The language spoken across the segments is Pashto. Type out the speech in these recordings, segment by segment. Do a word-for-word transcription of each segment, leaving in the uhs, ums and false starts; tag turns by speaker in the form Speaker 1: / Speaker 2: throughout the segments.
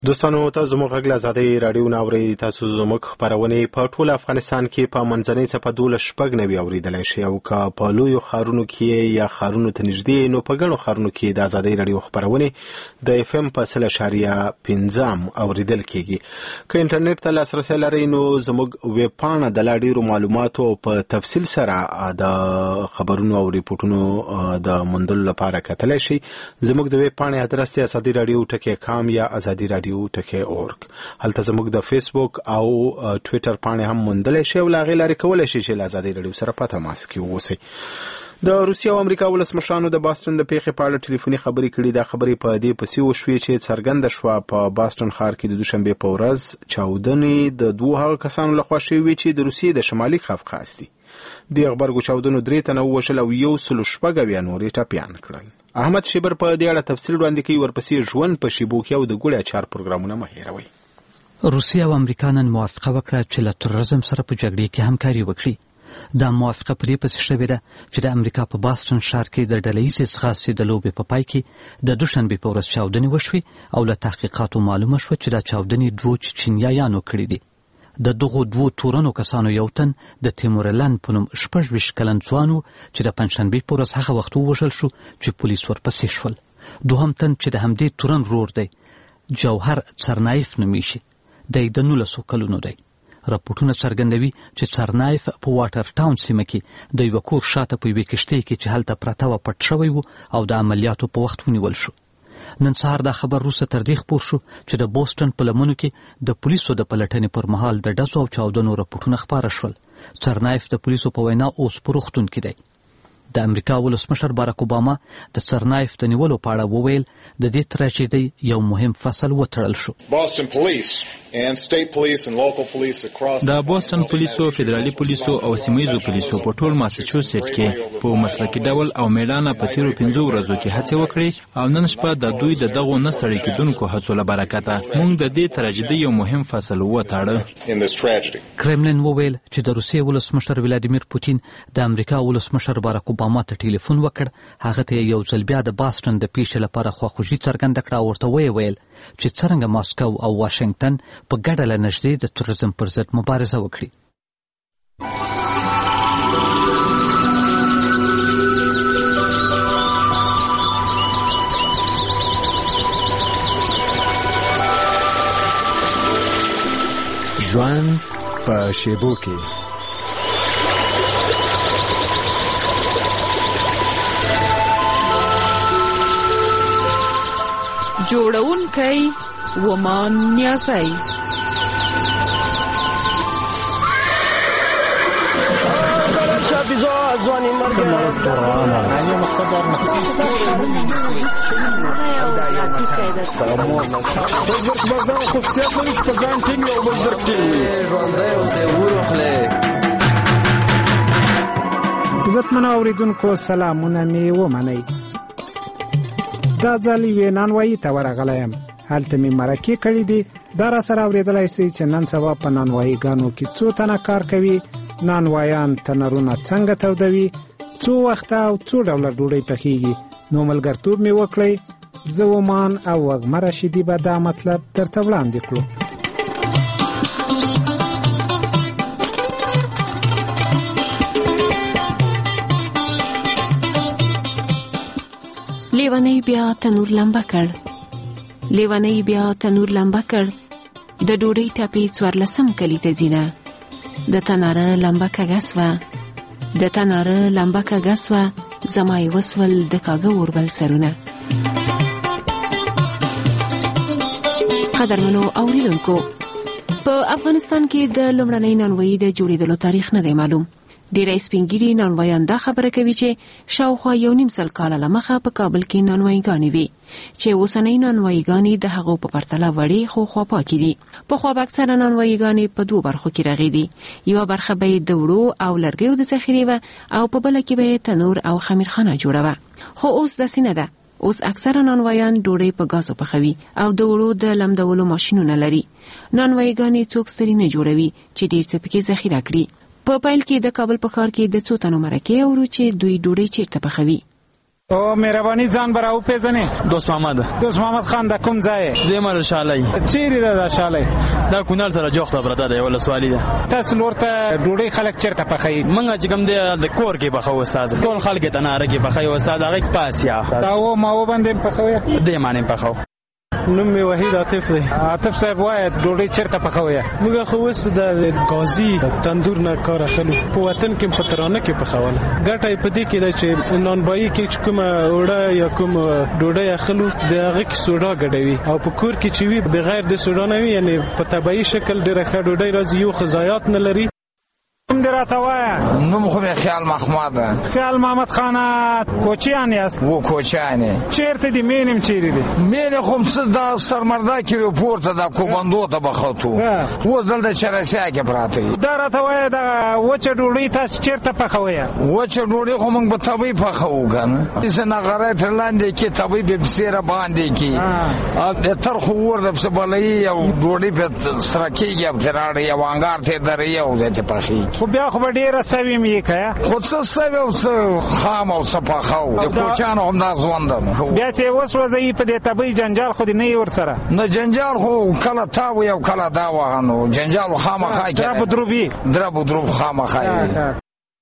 Speaker 1: دوستانو تاسو زموږ غږ له ازادۍ راډیو نه اورئ. تاسو زموږ خپرونې په ټول افغانستان کې په منځنۍ څپه دولس شپږ نوي اورېدلی شئ او که په لویو ښارونو کې یا ښارونو ته نږدې نو په ګڼو ښارونو کې د ازادۍ راډیو خپرونې د اف ام په سل اشاریه پنځه اورېدل کېږي. که انټرنیټ ته لاسرسی لرئ نو زموږ ویب پاڼه د لا ډېرو معلوماتو په تفصیل سره د خبرونو او ریپورټونو د موندلو لپاره کتلی شئ. زموږ د ویب پاڼې ادرس دی ازادي راډیو ټکی کام یا ازادي راډیو ټکی اورګ. هلته زموږ د فیسبوک او ټویټر پاڼې هم موندلی شئ او له هغې لارې کولی شئ چې له ازادۍ راډیو سره په تماس کې واوسئ. د روسیې او امریکا ولسمشرانو د باستون د پیښې په اړه ټلیفوني خبرې کړي. دا خبرې په دې پسې وشوې چې څرګنده شوه په باستون ښار کې د دوشنبې په ورځ چاودنې د دوو هغه کسانو لخوا شوې وې چې د روسیې د شمالي قفقاز دي. د غبرګو چاودنو درې تنه ووژل او یو سل شپږ اویا نور یې ټپیان کړل. احمد شیبر په دې اړه تفصیل وړاندې کوي. ورپسې ژوند په شیبو کې او د ګوړې اچار پروګرامونه مه هېروئ.
Speaker 2: روسیه او امریکا نن موافقه وکړه چې له تروریزم سره په جګړې کې همکاري وکړي. دا موافقه پرې پسې شوې ده چې د امریکا په باستون ښار کې د ډلهییزې ځغاستې د لوبې په پای کې د دوشنبې په ورځ چاودنې وشوې او له تحقیقاتو معلومه شوه چې دا چاودنې دوو چچنیایانو کړي دي. د دغو دوو تورنو کسانو یو تن د تیمورلن په نوم شپږ ویشت کلن ځوان و چې د پنجشنبې په ورځ هغه وخت ووژل شو چې پولیس ورپسې شول. دوهم تن چې د همدې تورن ورور دی جوهر څرنایف نومیږي، دی د نولسو کلونو دی. راپورټونه څرګندوي چې څرنایف په واټر ټاون سیمه کې د یوه کور شاته په یوې کښتۍ کې چې هلته پرته وه پټ شوی و او د عملیاتو په وخت ونیول شو. نن سهار دا خبر وروسته تر دې خپور شو چې د بوسټن په لمنو کې د پولیسو د پلټنې پر مهال د ډزو او چاودنو راپورټونه خپاره شول. څرنایف د پولیسو په وینا اوس په روغتون کې دی. د امریکا ولسمشر باراک اوباما د څرنایف د نیولو په اړه وویل د دې تراژیدۍ یو مهم فصل وتړل شو.
Speaker 3: د بوسټن پولیسو، فدرالي پولیسو او سیمه‌ییزو پولیسو په ټول ماساچوسټ کې په مسلکي ډول او میړانه په تیرو پنځو ورځو کې هڅې وکړې او نن شپه د دوی د دغو نه ستړي کېدونکو هڅو له برکته موږ د دې تراژیدۍ یو مهم فصل وتاړه.
Speaker 2: کرملین وویل چې د روسیې ولسمشر ولادیمیر پوتین د امریکا ولسمشر باراک اوباما ته ټلیفون وکړ. هغه ته یو ځل بیا د باستون د پیښې لپاره خواخوږي څرګنده کړه او ورته ویې ویل چې څرنګه ماسکو او واشنګټن په ګډه له نږدې د تروریزم پر ضد مبارزه وکړي.
Speaker 4: ژوند په شیبو کې
Speaker 5: جوړونکی ومان نیازی.
Speaker 6: عزتمنو اوریدونکو سلامونه می ومنئ. دا ځل یوې نانوایي ته ورغلی یم. هلته مې مرکې کړي دي. دا را سره اورېدلی سئ چې نن سبا په نانواییګانو کې څو تنه کار کوي، نانوایان تنرونه څنګه تودوي، څو وخته او څو ډوله ډوډۍ پخېږي. نو ملګرتوب مې وکړئ. زه ومان او وږمه رشیدي به دا مطلب درته وړاندې کړو.
Speaker 7: لیونی بیا تنور لمبه کړ. لیونی بیا تنور لمبه کړ. د ډوډۍ ټپې څوارلسم کلي ته ځینه. د تناره لمبه کږه سوه. د تناره لمبه کږه سوه. زما یې وسول د کاږه اوربل سرونه. قدرمنو اوریدونکو، په افغانستان کې د لومړنۍ نانوایي د جوړېدلو تاریخ نه دی معلوم. ډیری سپینګیري نانوایان دا خبره کوي چې شاوخوا یو نیم سل کاله لمخه په کابل کې نانواییګانې وي چې اوسنۍ نانواییګانې د هغو په پرتله وړې خو خواپاکې دي. پخوا به اکثره نانواییګانې په دوو برخو کې رغېدې. یوه برخه به یې د وړو او لرګیو د ذخیرې وه او په بله کې به یې تنور او خمیرخانه جوړه وه. خو اوس داسې نه ده. اوس اکثره نانوایان ډوډۍ په ګازو پخوي او د وړو د لمدولو ماشینونه لري. نانواییګانې څوک ستړي نه جوړوي چې ډېر څه پکې ذخیره کړي. په پیل کې د کابل په ښار کې د څو تنو مرکې اورو چې دوی ډوډۍ چیرته پخوي.
Speaker 6: او مهرباني ځان به راوپېژنې؟
Speaker 8: دوست محمد.
Speaker 6: دوست محمد خان د کوم ځای؟
Speaker 8: زه یم د شالۍ.
Speaker 6: چیرې ده دا شالۍ؟
Speaker 8: دا کونړ سره جوخته پرته ده، یوه ولسوالي ده.
Speaker 6: تاسو لور ته ډوډۍ خلک چېرته پخوي؟
Speaker 8: موږ چې کوم دی د کور کې پخوو استاد، ټول خلک یې تناره کې پخوي استاد، هغه کې پاس یا
Speaker 6: تاو ماو باندې پخوي؟
Speaker 8: دې باندې پخوو.
Speaker 9: نوم می وحید عاطف دی.
Speaker 6: عاطف صاحب وای ډوډۍ چیرته پخوي؟
Speaker 9: موږ خو اوس د غازی تندور نه کار اخلو، په وطن کې په ترانه کې پخول. ګټه په دې کې ده چې نانبایي کې کوم وړه یا کوم ډوډۍ اخلو د هغه کې سوډا ګډوي، او په کور کې چې وي بغیر د سوډا نه وي، یعنی په طبيعي شکل ډیره ښه ډوډۍ راځي، یو خزایات نه لري.
Speaker 6: کوم دی راته وایه؟
Speaker 10: نوم خو مې خیال محمد ده.
Speaker 6: خیال محمد خانه کوچیان یاست؟
Speaker 10: و کوچیان.
Speaker 6: چیرته دی؟ مینم چیرې دی؟
Speaker 10: مینې خو څه د سرمردا کې وي پورته د کوبندو ته بخوتو، اوس دلته چرسیا کې پراته دي.
Speaker 6: دا راته وایه د وچه ډوډۍ تاسو چیرته پخوئ؟
Speaker 10: وچه ډوډۍ خو موږ په طبیعي پخوو کنه، داسې نغری تر لاندې کې طبیعي په بسیره باندې کې د ترخو اور د پسې بلوي او ډوډۍ په سره کېږي او ترې راړي او انګار ته یې دري او ځای ته پخېږي.
Speaker 6: خو بیا خو به ډېره سوي مې یې که
Speaker 10: خو څه سوي او څه خام او څه پخو د کوچیانو همدا ژوند ده.
Speaker 6: بیا چې وسوځوي په دې طبیعي جنجال خو دې نه یې ورسره؟
Speaker 10: نه جنجال خو کله تا وي او کله دا وه، نو جنجال خامخا کې
Speaker 6: درب و دروبي
Speaker 10: درب و دروب خامخا وي.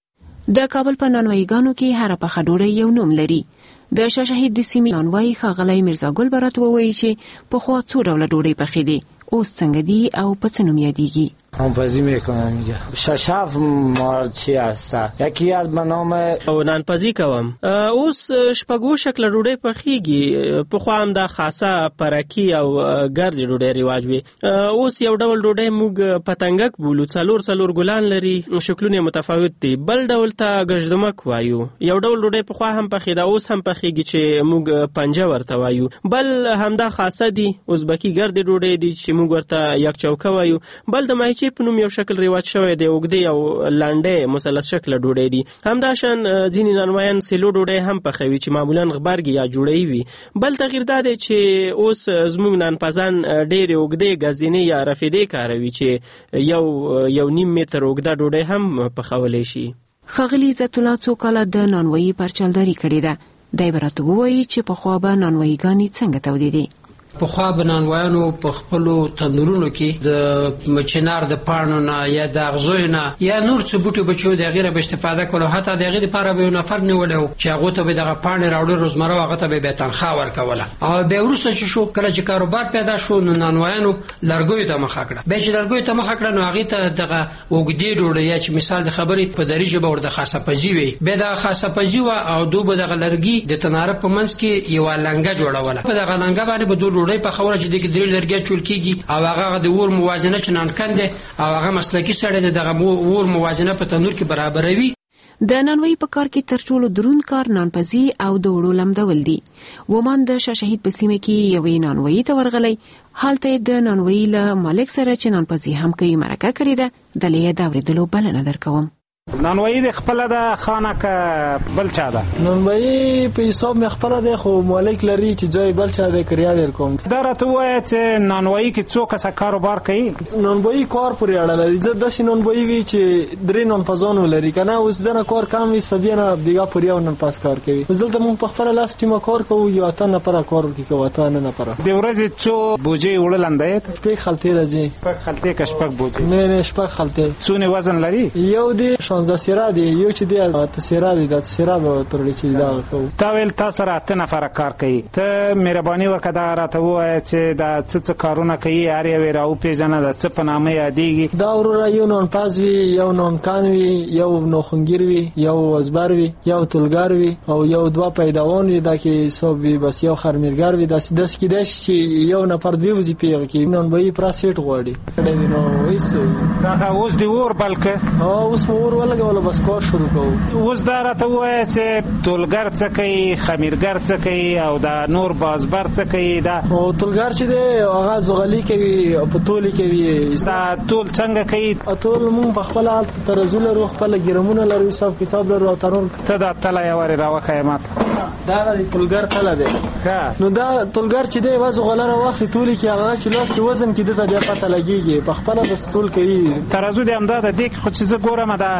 Speaker 7: د کابل په نانواییګانو کې هره پخه ډوډۍ یو نوم لري. د شاه شهید د سیمې نانوایي ښاغلی میرزا ګل به راته ووایي چې پخوا څو ډوله ډوډۍ پخېدې، اوس څنګه دي او په څه نوم یادیږي؟
Speaker 11: نانپزی میکنم اینجا. شش هفت مورد چی هسته. یکی از به نام
Speaker 12: نانپزی کوم. اوس شپږو شکل ډوډۍ پخېږي. پخوا هم دا خاصه پرکی او ګرد ډوډۍ رواج وي. اوس یو ډول ډوډۍ موږ پتنګک بولو، څلور څلور ګلان لري، شکلونه متفاوت دي. بل ډول ته ګژدمک وایو. یو ډول ډوډۍ پخوا هم پخېده، اوس هم پخېږي چې موږ پنجه ورته وایو. بل همدا خاصه دي ازبکی ګرد ډوډۍ دي چې موږ ورته یک چوکه وایو. بل د مایچې په نوم یو شکل رواج شوی دی، اوږدې او لنډې مثلث شکل ډوډۍ دي. همداشان ځینې نانوایان سیلو ډوډۍ هم پخوي چې معمولا غبرګې یا جوړې وي. بل تغییر دا دی چې اوس زموږ نانپزان ډېرې اوږدې ګزینې یا رفیدې کاروي چې یو یو نیم متر اوږده ډوډۍ هم پخولی شي.
Speaker 7: ښاغلي عزت الله څو کاله د نانوایي پرچلداري کړې ده. دی به راته ووایي چې پخوا به نانواییګانې څنګه تودې دي.
Speaker 13: پخوا به نانوایانو په خپلو تندورونو کې د چنار د پاڼو نه یا د اغزیو نه یا نور څه بوټي بچو د هغې نه به استفاده کولو. حتی د هغې دپاره به یو نفر نیولی و چې هغو ته به دغه پاڼې راوړي روزمره، هغه ته به بیا تنخوا ورکوله. او بیا وروسته چې شو، کله چې کاروبار پیدا شو، نو نانوایانو لرګیو ته مخه کړه. بیا چې لرګیو ته مخه کړه، نو هغې ته دغه اوږدې ډوډۍ یا چې مثال د خبرې په دري ژبه ورته خاصه پزي وي، بیا دغه خاصه پزي وه او دوی به دغه لرګي د تناره په منځ کې یوه لنګه جوړوله. په دغه لنګه باندې به دوی ډوډۍ پخوله چې دغه درې لرګي چول کېږي، او هغه د اور موازنه چې نانکن دی او هغه مسلکي سړی دی، دغه اور موازنه په تنور کې برابروي.
Speaker 7: د نانوایي په کار کې تر ټولو دروند کار نانپزي او د وړو لمدول دي. ومان د شاه شهید په سیمه کې یوې نانوایي ته ورغلی. هلته د نانوایي له مالک سره چې نانپزي هم کوي مرکه کړې ده. دلې یې د اورېدلو بلنه درکوم.
Speaker 6: نانوایي د خپله ده خانه که بل چا ده؟
Speaker 9: نانوایي په حساب مې خپله ده، خو مالک لري چې ځای بل چا ده کریا در کوم.
Speaker 6: دا راته ووایه چې نانوایي کې څو کسه کاروبار کوي؟
Speaker 9: نانوایي کار پورې اړه لري. زه داسې نانوایي وي چې درې نانپزانو لري که نه، اوس ځنه کار کم وي، سبیه نه بیګا پورې یو نانپز کار کوي. اوس دلته موږ په خپله لاس ټیمه کار کوو، یو اته نفره کار وکړي کوو، اته نه نفره.
Speaker 6: د ورځې څو بوجۍ وړه لنده یې؟
Speaker 9: شپږ خلطې راځي.
Speaker 6: شپږ خلطې که شپږ بوجۍ؟
Speaker 9: نه نه شپږ خلطې.
Speaker 6: څونه وزن لري؟
Speaker 9: یو دی شانزده سیره دی، یو چې دی اته سیره دی، د سیره به ترلې چې دا کوو.
Speaker 6: تا ویل تا سره اته نفره کار کوي. ته مهرباني وکړه دا راته ووایه چې دا څه څه کارونه کوي، هر یو یې راوپېژنه، د څه په نامه یادېږي؟
Speaker 9: دا وروره یو نانپز وي، یو نانکن وي، یو ناخونګیر وي، یو ازبر وي، یو تولګر وي او یو دوه پیداوان وي. دا کې حساب وي، بس یو خرمیرګر وي. داسې داسې کېدای شي چې یو نفر دوې وظیفې هغه کوي. نانوایي پراسیټ غواړي کړی دی. نو هېڅ
Speaker 6: دا اوس دې اور بل که؟
Speaker 9: اوس مو اور ولګوله، بس کار شروع کوو.
Speaker 6: اوس دا راته ووایه چې تولګر څه کوي، خمیرګر څه کوي او دا نور بازبر څه کوي؟ دا
Speaker 9: تولګر چې دی هغه زغلي کوي او پتولي کوي.
Speaker 6: دا تول څنګه کوي؟
Speaker 9: تول موږ په خپله هلته ترازو لرو، خپله ګرامونه لرو، حساب کتاب لرو او تنور.
Speaker 6: ته دا تله یې ورې راوښیه ماته.
Speaker 9: دا د تولګر تله دی. نو دا تولګر چې دی یوازې غوله راواخلي تولي کړي، هغه چې لاس کې وزن کړي، ده ته بیا پته لګېږي، په خپله بس تول کوي.
Speaker 6: ترازو دې همدا ده. دې کې خو چې زه ګورم دا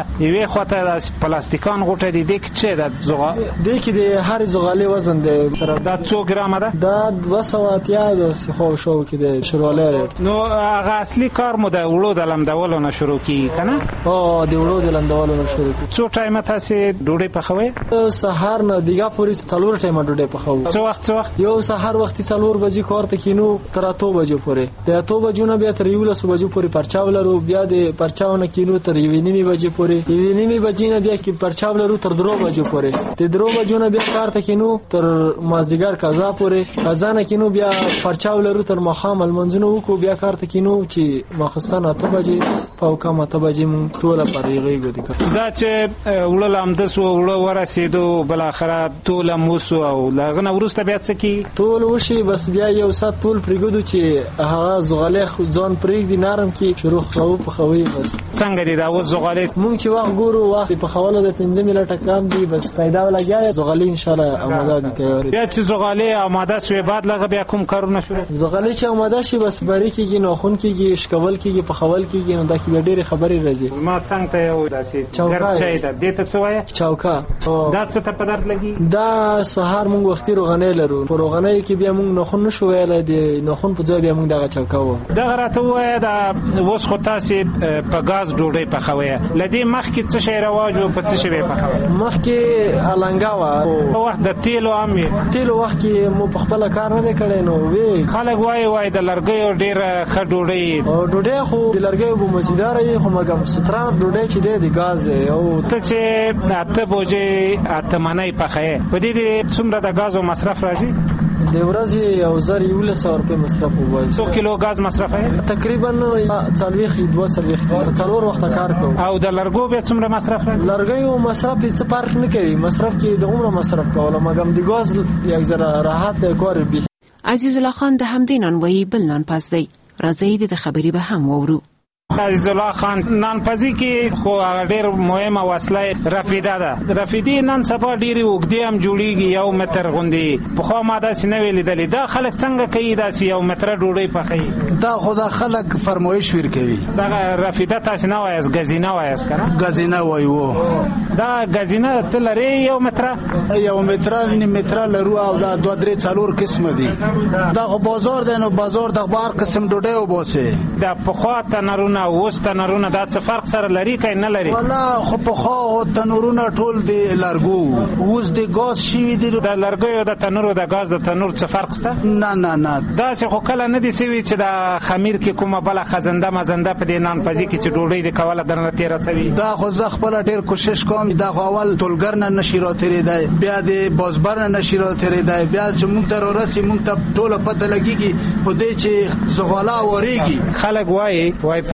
Speaker 6: یوې خواته د پلاستیکان غوټه دي دې کې څه ده زغال
Speaker 14: دې کې د هر زغالې وزن دی
Speaker 6: سره دا څو ګرامه ده
Speaker 14: دا دوه سوه اتیا د خو شو کې د شروالې ریټ
Speaker 6: نو هغه اصلي کار مو د وړو د لمدولو نه شروع کیږي کنه
Speaker 14: او د وړو د لمدولو نه شروع کیږي
Speaker 6: څو ټایمه تاسو ډوډۍ پخوي
Speaker 14: سهار نه دیګه پورې څلور ټایمه ډوډۍ پخوو
Speaker 6: څو وخت څو وخت
Speaker 14: یو سهار وختي څلور بجې کار ته کینو تر اته بجو پورې د اته بجو نه بیا تر یولس بجو پورې پرچاو لرو بیا د پرچاو نه کینو تر یوې نیمې بجې پورې یوې نیمې بجې نه بیا کې پرچاو لرو تر درو بجو پورې د درو بجو نه بیا کار ته کینو تر مازدیګر قضا پورې قضا نه کینو بیا پرچاو لرو تر ماښام المنځونه وکړو بیا کار ته کینو چې ماخستان اته بجې په کم اته بجې مونږ ټوله پرېږو دي
Speaker 6: دا چې وړل امدس وړو ورسېدو بل اخره ټول موسو او لغنه ورسته بیا څه کی
Speaker 14: ټول وشي بس بیا یو سات ټول پرېږدو چې هغه زغالې ځان پرېږدي نرم کی شروع خو په خوي بس
Speaker 6: څنګه دي دا و زغالې
Speaker 14: مونږ چې وخت ګورو وخت په خوله د پنځه منټه کم دي بس پیدا ولګیا زغالې ان شاء الله آماده دي تیار
Speaker 6: بیا چې زغالې آماده شوي بعد لغه بیا کوم کارونه شروع
Speaker 14: زغالې چې آماده شي بس بری کیږي ناخون کیږي شکول کیږي په خول کیږي نو دا کې ډېرې خبرې راځي
Speaker 6: ما څنګه ته یو داسې چوکا چای دا دته څه وایي
Speaker 14: چوکا
Speaker 6: دا څه ته په درد لګي
Speaker 14: دا سهار مونږ وختي روغنۍ لرو په روغنۍ کې بیا مونږ ناخون نشو ویلای دی ناخون په ځای بیا مونږ دغه چوکا و
Speaker 6: دغه راته وایي دا اوس خو تاسو په غاز ډوډۍ پخوي لدی مخکې څه شی رواج او په څه شی پخوي
Speaker 14: مخکې النګا و
Speaker 6: وخت د تیلو امي
Speaker 14: تیلو وخت کې مو په خپل کار نه کړي نو وی
Speaker 6: خلک وایي وایي د لرګیو ډیر ښه ډوډۍ
Speaker 14: او ډوډۍ خو د لرګیو په مزیدار یې خو مګم سترا ډوډۍ چې دی د غاز او
Speaker 6: ته چې اته بوجي اته منای پخې په دې څومره د غازو مصرف راځي
Speaker 14: د ورځې او زر یو سو روپے مصرف وایي
Speaker 6: څو کیلو غاز مصرف ہے
Speaker 14: تقریبا څلويخ دوه څلويخ څلور وخت کار کوي
Speaker 6: او د لرګو به څومره مصرف راځي
Speaker 14: لرګیو مصرف څه فرق نه کوي مصرف کې د عمره مصرف کوله مګم د غاز یک ذره راحت کار به
Speaker 7: عزیز الله خان د همدې نانوایي بل نان پاس دی راځي د خبري به هم وورو
Speaker 6: عزیز الله خان نن پزی کې خو ډېر مهمه وسله رفیده ده رفیدی نن سبا ډېری وګدي هم جوړیږي یو متر غوندي په خو ماده سینوي لیدل دا خلک څنګه کوي دا یو متر ډوډۍ پخې
Speaker 15: دا خدا خلک فرمایش ور کوي
Speaker 6: دا رفیده تاسو نه وایي غزینه وایي کنه
Speaker 15: غزینه وایو
Speaker 6: دا غزینه تلری یو متر
Speaker 15: یو متر نیم متر لرو او دا دوه درې څلور قسم دي دا بازار دی نو بازار د بار قسم ډوډۍ وباسي
Speaker 6: دا په خو تنرونه اوس تنورونه دا څه فرق سره لري کای نه لري
Speaker 15: والله خو په خو تنورونه ټول دی لرګو اوس د غاز شي دی
Speaker 6: د لرګو د تنورو د غاز د تنور څه فرق سته
Speaker 15: نه نه نه
Speaker 6: دا څه خو کله نه دي سوي چې د خمیر کې کومه بل خزنده مزنده په دې نان پزی کې چې ډوډۍ د کوله درنه تیر سوي
Speaker 15: دا خو زه خپل ډیر کوشش کوم دا خو اول ټولګر نه نشي راتری دی بیا د بازبر نه نشي راتری دی بیا چې موږ تر ورسې موږ ته ټوله پته لګيږي په دې چې زغاله وریږي
Speaker 6: خلک وایي وای